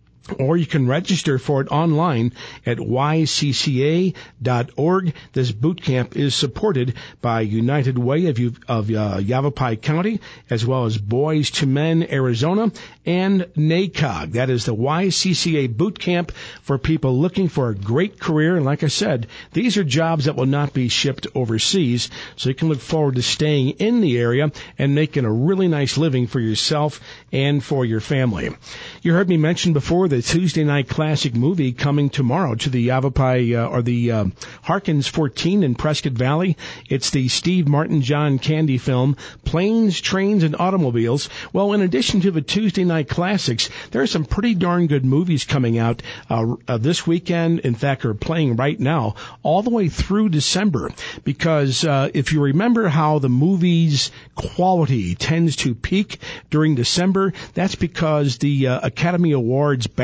Or you can register for it online at y c c a dot org. This boot camp is supported by United Way of, of uh, Yavapai County, as well as Boys to Men Arizona, and NACOG. That is the Y C C A boot camp for people looking for a great career. And like I said, these are jobs that will not be shipped overseas, so you can look forward to staying in the area and making a really nice living for yourself and for your family. You heard me mention before the Tuesday Night Classic movie coming tomorrow to the Yavapai, uh, or the uh, Harkins fourteen in Prescott Valley. It's the Steve Martin, John Candy film, Planes, Trains, and Automobiles. Well, in addition to the Tuesday Night Classics, there are some pretty darn good movies coming out uh, uh, this weekend. In fact, are playing right now, all the way through December. Because uh, if you remember how the movie's quality tends to peak during December, that's because the uh, Academy Awards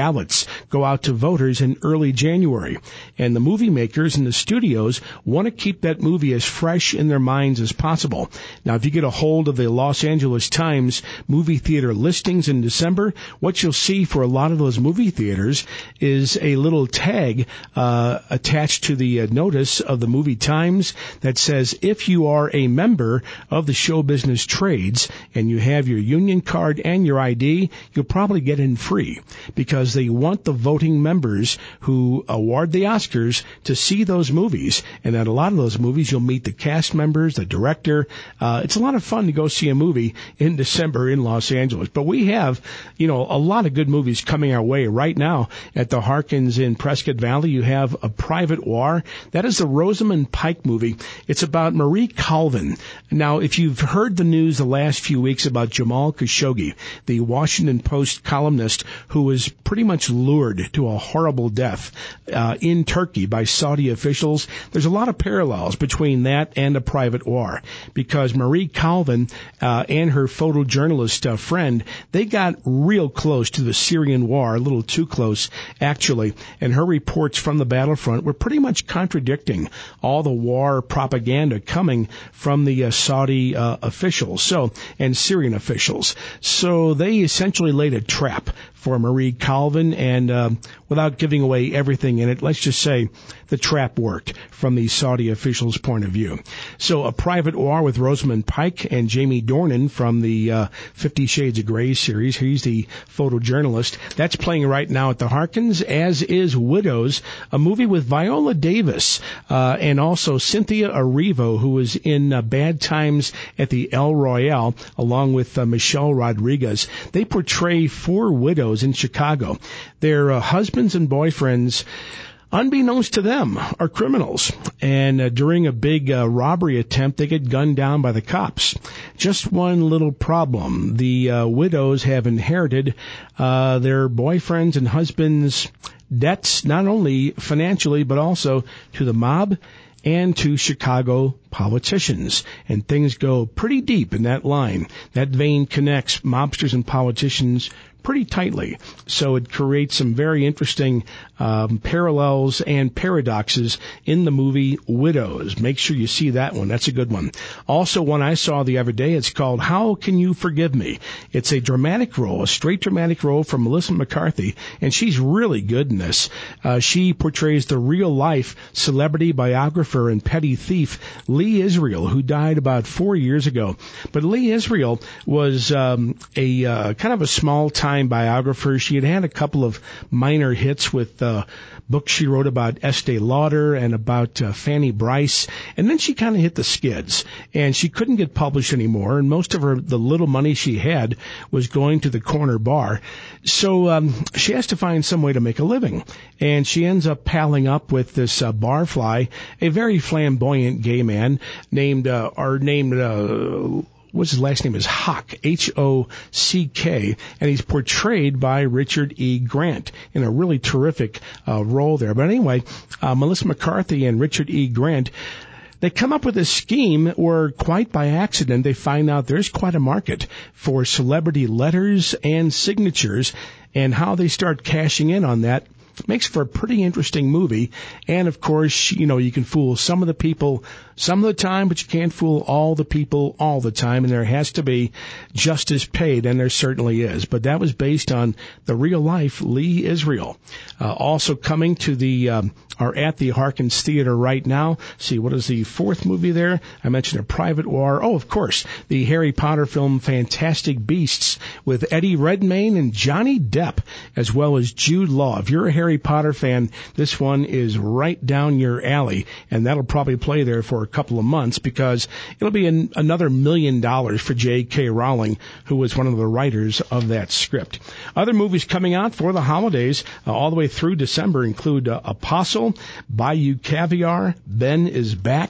ballots go out to voters in early January. And the movie makers and the studios want to keep that movie as fresh in their minds as possible. Now, if you get a hold of the Los Angeles Times movie theater listings in December, what you'll see for a lot of those movie theaters is a little tag uh, attached to the uh, notice of the Movie Times that says, if you are a member of the show business trades and you have your union card and your I D, you'll probably get in free, because they want the voting members who award the Oscars to see those movies. And at a lot of those movies, you'll meet the cast members, the director. Uh, it's a lot of fun to go see a movie in December in Los Angeles. But we have, you know, a lot of good movies coming our way right now at the Harkins in Prescott Valley. You have A Private War. That is the Rosamund Pike movie. It's about Marie Colvin. Now, if you've heard the news the last few weeks about Jamal Khashoggi, the Washington Post columnist who was pretty much lured to a horrible death uh, in Turkey by Saudi officials, there's a lot of parallels between that and A Private War, because Marie Colvin uh, and her photojournalist uh, friend, they got real close to the Syrian war, a little too close, actually, and her reports from the battlefront were pretty much contradicting all the war propaganda coming from the uh, Saudi uh, officials so and Syrian officials. So they essentially laid a trap for Marie Colvin, and uh, without giving away everything in it, let's just say the trap worked from the Saudi officials' point of view. So A Private War with Rosamund Pike and Jamie Dornan from the uh, Fifty Shades of Grey series. He's the photojournalist. That's playing right now at the Harkins, as is Widows, a movie with Viola Davis uh, and also Cynthia Erivo, who was in uh, Bad Times at the El Royale, along with uh, Michelle Rodriguez. They portray four widows in Chicago. Their uh, husbands and boyfriends, unbeknownst to them, are criminals. And uh, during a big uh, robbery attempt, they get gunned down by the cops. Just one little problem. The uh, widows have inherited uh, their boyfriends and husbands' debts, not only financially, but also to the mob and to Chicago politicians. And things go pretty deep in that line. That vein connects mobsters and politicians pretty tightly. So it creates some very interesting um, parallels and paradoxes in the movie Widows. Make sure you see that one. That's a good one. Also, one I saw the other day, it's called How Can You Forgive Me? It's a dramatic role, a straight dramatic role from Melissa McCarthy, and she's really good in this. Uh, she portrays the real-life celebrity biographer and petty thief Lee Israel, who died about four years ago. But Lee Israel was um, a uh, kind of a small-time biographer. She had had a couple of minor hits with uh, books she wrote about Estee Lauder and about uh, Fanny Brice, and then she kind of hit the skids, and she couldn't get published anymore, and most of her the little money she had was going to the corner bar. So um, she has to find some way to make a living, and she ends up palling up with this uh, barfly, a very flamboyant gay man named, uh, or named, uh, what's his last name is Hock, H O C K, and he's portrayed by Richard E. Grant in a really terrific uh, role there. But anyway, uh, Melissa McCarthy and Richard E. Grant, they come up with a scheme where, quite by accident, they find out there's quite a market for celebrity letters and signatures, and how they start cashing in on that makes for a pretty interesting movie. And of course, you know, you can fool some of the people some of the time, but you can't fool all the people all the time, and there has to be justice paid, and there certainly is. But that was based on the real life Lee Israel. Uh, also coming to the, um, or at the Harkins Theater right now. See, what is the fourth movie there? I mentioned A Private War. Oh, of course, the Harry Potter film Fantastic Beasts with Eddie Redmayne and Johnny Depp, as well as Jude Law. If you're a Harry Potter fan, this one is right down your alley, and that'll probably play there for a couple of months, because it'll be an, another million dollars for J K. Rowling, who was one of the writers of that script. Other movies coming out for the holidays uh, all the way through December include uh, Apostle, Bayou Caviar, Ben is Back,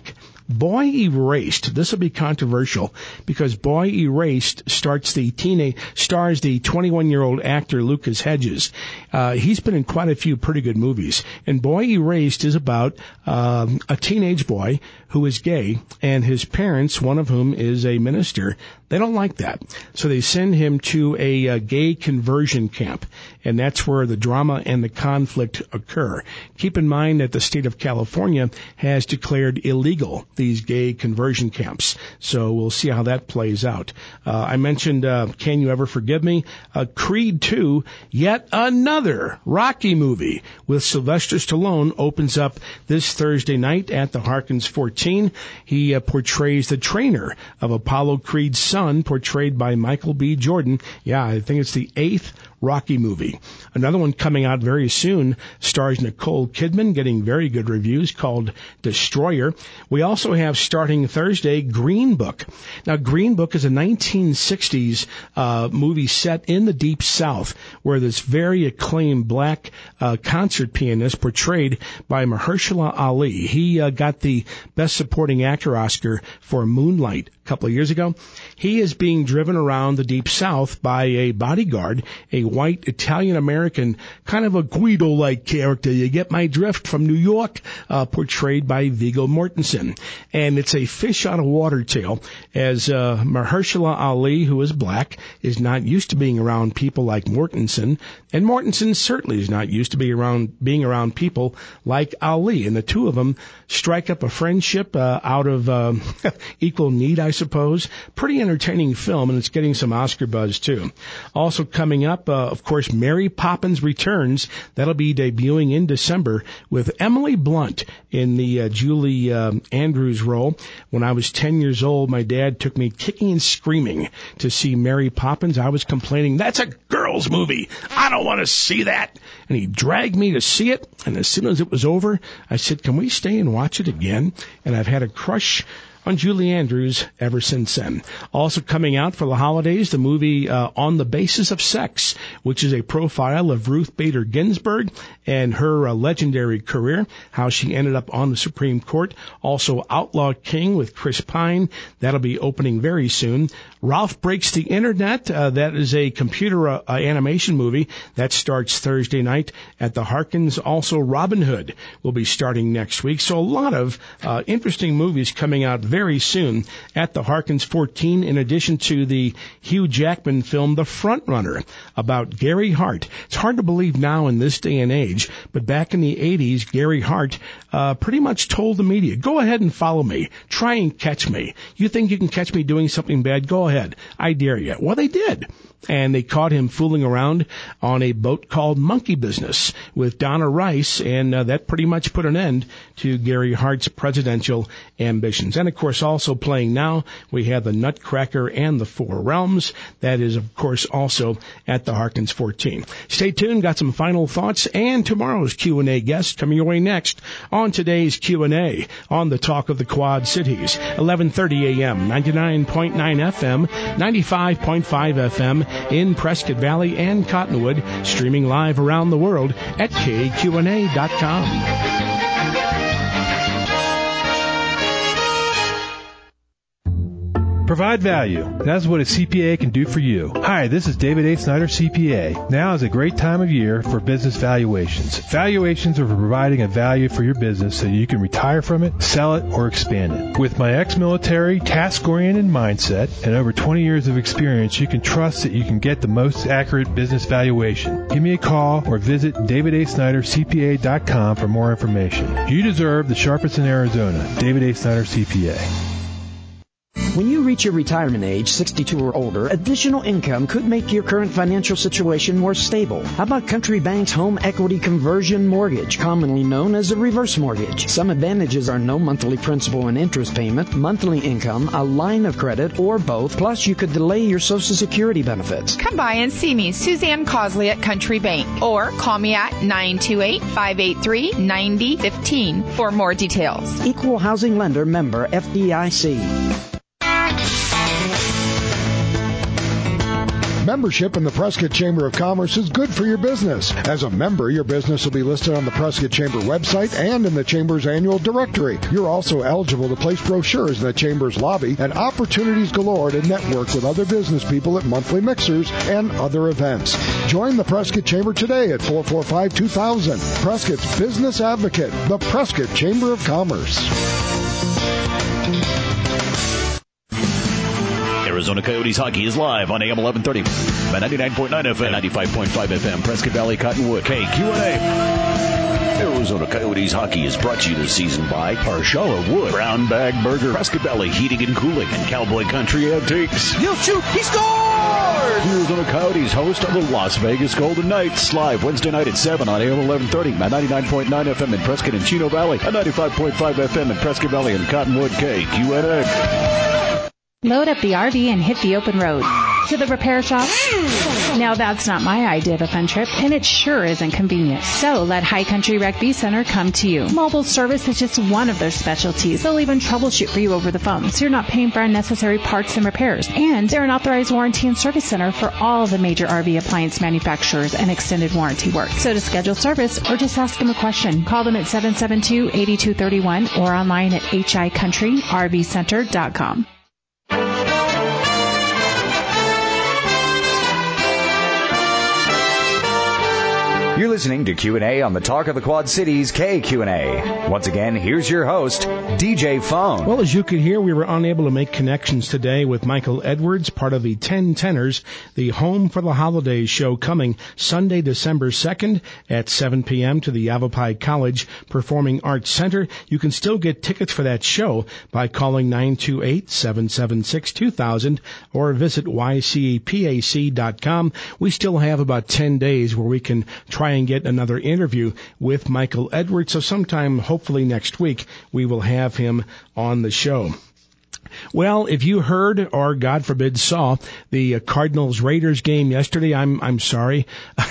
Boy Erased. This will be controversial because Boy Erased starts the teenage, stars the twenty-one-year-old actor Lucas Hedges. Uh, he's been in quite a few pretty good movies. And Boy Erased is about um, a teenage boy who is gay, and his parents, one of whom is a minister, they don't like that. So they send him to a, a gay conversion camp, and that's where the drama and the conflict occur. Keep in mind that the state of California has declared illegal these gay conversion camps, so we'll see how that plays out. Uh, I mentioned uh, Can You Ever Forgive Me? Uh, Creed two, yet another Rocky movie with Sylvester Stallone, opens up this Thursday night at the Harkins fourteen. He uh, portrays the trainer of Apollo Creed's son, portrayed by Michael B. Jordan. Yeah, I think it's the eighth Rocky movie. Another one coming out very soon stars Nicole Kidman, getting very good reviews, called Destroyer. We also have, starting Thursday, Green Book. Now, Green Book is a nineteen sixties uh, movie set in the Deep South, where this very acclaimed black uh, concert pianist, portrayed by Mahershala Ali. He uh, got the Best Supporting Actor Oscar for Moonlight a couple of years ago. He is being driven around the Deep South by a bodyguard, a white Italian-American, kind of a Guido-like character. You get my drift, from New York, uh, portrayed by Viggo Mortensen. And it's a fish-out-of-water tale, as uh, Mahershala Ali, who is black, is not used to being around people like Mortensen, and Mortensen certainly is not used to be around being around people like Ali. And the two of them strike up a friendship uh, out of uh, equal need, I suppose. Pretty entertaining film, and it's getting some Oscar buzz, too. Also coming up, uh, of course, Mary Poppins Returns. That'll be debuting in December with Emily Blunt in the uh, Julie uh, Andrews role. When I was ten years old, my dad took me kicking and screaming to see Mary Poppins. I was complaining, that's a girl's movie. I don't want to see that. And he dragged me to see it. And as soon as it was over, I said, can we stay and watch it again? And I've had a crush on Julie Andrews ever since then. Also coming out for the holidays, the movie uh, On the Basis of Sex, which is a profile of Ruth Bader Ginsburg and her uh, legendary career, how she ended up on the Supreme Court. Also Outlaw King with Chris Pine. That'll be opening very soon. Ralph Breaks the Internet. Uh, that is a computer uh, animation movie that starts Thursday night at the Harkins. Also Robin Hood will be starting next week. So a lot of uh, interesting movies coming out very soon at the Harkins fourteen, in addition to the Hugh Jackman film The Front Runner, about Gary Hart. It's hard to believe now in this day and age, but back in the eighties, Gary Hart uh, pretty much told the media, go ahead and follow me. Try and catch me. You think you can catch me doing something bad? Go ahead. I dare you. Well, they did. And they caught him fooling around on a boat called Monkey Business with Donna Rice, and uh, that pretty much put an end to Gary Hart's presidential ambitions. And, of course, also playing now, we have The Nutcracker and the Four Realms. That is, of course, also at the Harkins fourteen. Stay tuned. Got some final thoughts and tomorrow's Q and A guest coming your way next on today's Q and A on the Talk of the Quad Cities. eleven thirty a.m., ninety-nine point nine F M, ninety-five point five F M, in Prescott Valley and Cottonwood, streaming live around the world at K Q N A dot com. Provide value. That's what a C P A can do for you. Hi, this is David A. Snyder, C P A. Now is a great time of year for business valuations. Valuations are for providing a value for your business so you can retire from it, sell it, or expand it. With my ex-military, task-oriented mindset and over twenty years of experience, you can trust that you can get the most accurate business valuation. Give me a call or visit David A. Snyder C P A dot com for more information. You deserve the sharpest in Arizona. David A. Snyder, C P A. When you reach your retirement age, sixty-two or older, additional income could make your current financial situation more stable. How about Country Bank's Home Equity Conversion Mortgage, commonly known as a reverse mortgage? Some advantages are no monthly principal and interest payment, monthly income, a line of credit, or both. Plus, you could delay your Social Security benefits. Come by and see me, Suzanne Cosley at Country Bank, or call me at nine two eight, five eight three, nine zero one five for more details. Equal Housing Lender, member F D I C. Membership in the Prescott Chamber of Commerce is good for your business. As a member, your business will be listed on the Prescott Chamber website and in the Chamber's annual directory. You're also eligible to place brochures in the Chamber's lobby and opportunities galore to network with other business people at monthly mixers and other events. Join the Prescott Chamber today at four four five, two thousand. Prescott's Business Advocate, the Prescott Chamber of Commerce. Arizona Coyotes hockey is live on A M eleven thirty, ninety-nine point nine F M, ninety-five point five F M, Prescott Valley, Cottonwood, K Q and A. Arizona Coyotes hockey is brought to you this season by Parshala Wood, Brown Bag Burger, Prescott Valley Heating and Cooling, and Cowboy Country Antiques. He'll shoot, he scores! The Arizona Coyotes host the Las Vegas Golden Knights, live Wednesday night at seven on A M eleven thirty, ninety-nine point nine F M in Prescott and Chino Valley, and ninety-five point five F M in Prescott Valley and Cottonwood, K Q and A. Load up the R V and hit the open road. To the repair shop? Now that's not my idea of a fun trip, and it sure isn't convenient. So let High Country Rec V Center come to you. Mobile service is just one of their specialties. They'll even troubleshoot for you over the phone, so you're not paying for unnecessary parts and repairs. And they're an authorized warranty and service center for all the major R V appliance manufacturers and extended warranty work. So to schedule service or just ask them a question, call them at seven seven two, eight two three one or online at h i country r v center dot com. You're listening to Q and A on the Talk of the Quad Cities K Q and A. Once again, here's your host, D J Phone. Well, as you can hear, we were unable to make connections today with Michael Edwards, part of the Ten Tenors, the Home for the Holidays show coming Sunday, December second at seven p.m. to the Yavapai College Performing Arts Center. You can still get tickets for that show by calling nine two eight, seven seven six, two thousand or visit y c p a c dot com. We still have about ten days where we can try and get another interview with Michael Edwards. So sometime, hopefully next week, we will have him on the show. Well, if you heard or, God forbid, saw the Cardinals-Raiders game yesterday, I'm I'm sorry.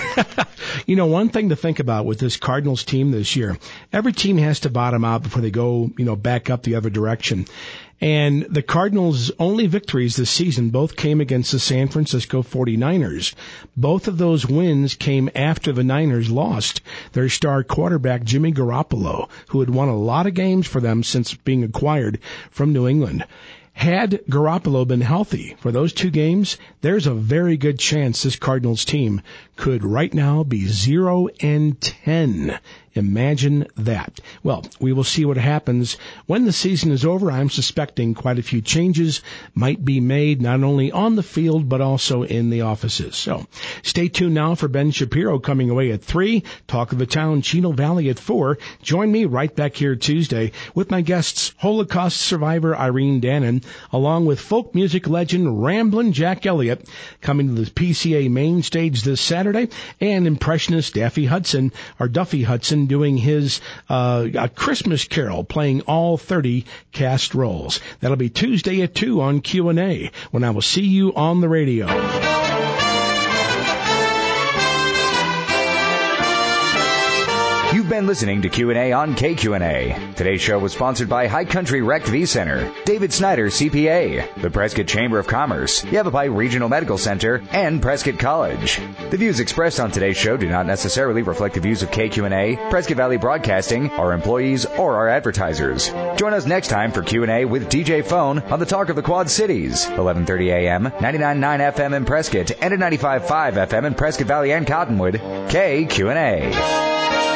You know, one thing to think about with this Cardinals team this year, every team has to bottom out before they go, you know, back up the other direction. And the Cardinals' only victories this season both came against the San Francisco forty-niners. Both of those wins came after the Niners lost their star quarterback, Jimmy Garoppolo, who had won a lot of games for them since being acquired from New England. Had Garoppolo been healthy for those two games, there's a very good chance this Cardinals team could right now be zero and ten. Imagine that. Well, we will see what happens when the season is over. I'm suspecting quite a few changes might be made, not only on the field, but also in the offices. So stay tuned now for Ben Shapiro coming away at three. Talk of the Town, Chino Valley at four. Join me right back here Tuesday with my guests, Holocaust survivor Irene Dannon, along with folk music legend Ramblin' Jack Elliott, coming to the P C A main stage this Saturday, and impressionist Daffy Hudson, or Duffy Hudson, doing his uh, a Christmas Carol, playing all thirty cast roles. That'll be Tuesday at two on Q and A, when I will see you on the radio. You've been listening to Q and A on K Q and A. Today's show was sponsored by High Country Rec V Center, David Snyder C P A, the Prescott Chamber of Commerce, Yavapai Regional Medical Center, and Prescott College. The views expressed on today's show do not necessarily reflect the views of K Q and A, Prescott Valley Broadcasting, our employees, or our advertisers. Join us next time for Q and A with D J Phone on the Talk of the Quad Cities, eleven thirty a.m., ninety-nine point nine F M in Prescott, and at ninety-five point five F M in Prescott Valley and Cottonwood, K Q and A.